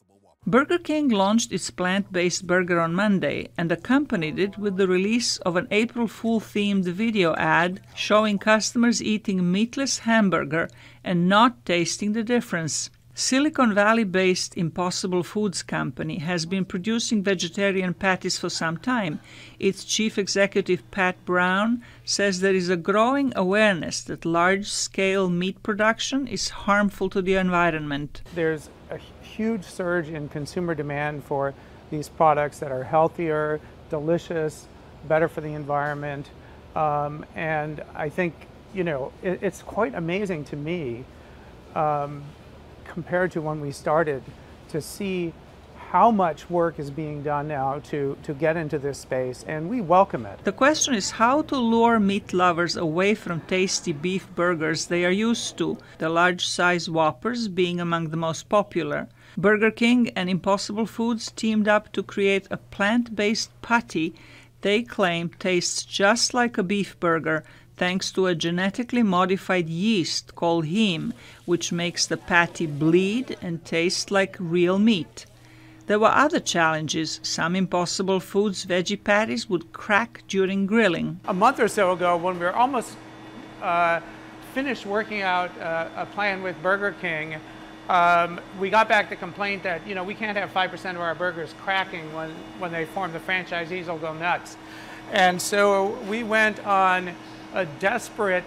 Burger King launched its plant-based burger on Monday and accompanied it with the release of an April Fool-themed video ad showing customers eating meatless hamburger and not tasting the difference. Silicon Valley-based Impossible Foods company has been producing vegetarian patties for some time. Its chief executive, Pat Brown, says there is a growing awareness that large-scale meat production is harmful to the environment. There's a huge surge in consumer demand for these products that are healthier, delicious, better for the environment. And I think, it's quite amazing to me, compared to when we started, to see how much work is being done now to get into this space, and we welcome it. The question is how to lure meat lovers away from tasty beef burgers they are used to, the large-size Whoppers being among the most popular. Burger King and Impossible Foods teamed up to create a plant-based patty they claim tastes just like a beef burger, thanks to a genetically modified yeast called heme, which makes the patty bleed and taste like real meat. There were other challenges. Some Impossible Foods veggie patties would crack during grilling. A month or so ago, when we were almost finished working out a plan with Burger King, we got back the complaint that we can't have 5% of our burgers cracking when they form. The franchisees will go nuts. And so we went on a desperate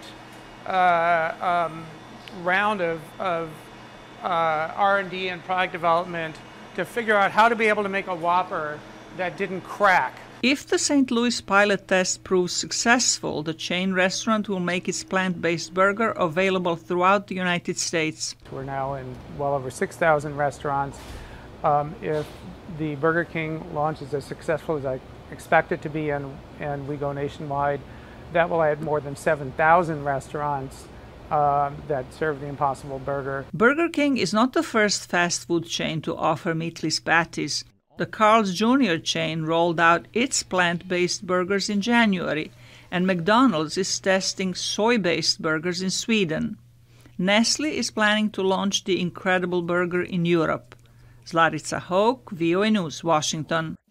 round of R&D and product development to figure out how to be able to make a Whopper that didn't crack. If the St. Louis pilot test proves successful, the chain restaurant will make its plant-based burger available throughout the United States. We're now in well over 6,000 restaurants. If the Burger King launch is as successful as I expect it to be and we go nationwide, that will add more than 7,000 restaurants that serve the Impossible Burger. Burger King is not the first fast food chain to offer meatless patties. The Carl's Jr. chain rolled out its plant-based burgers in January, and McDonald's is testing soy-based burgers in Sweden. Nestle is planning to launch the Incredible Burger in Europe. Zlarica Hoke, VOA News, Washington.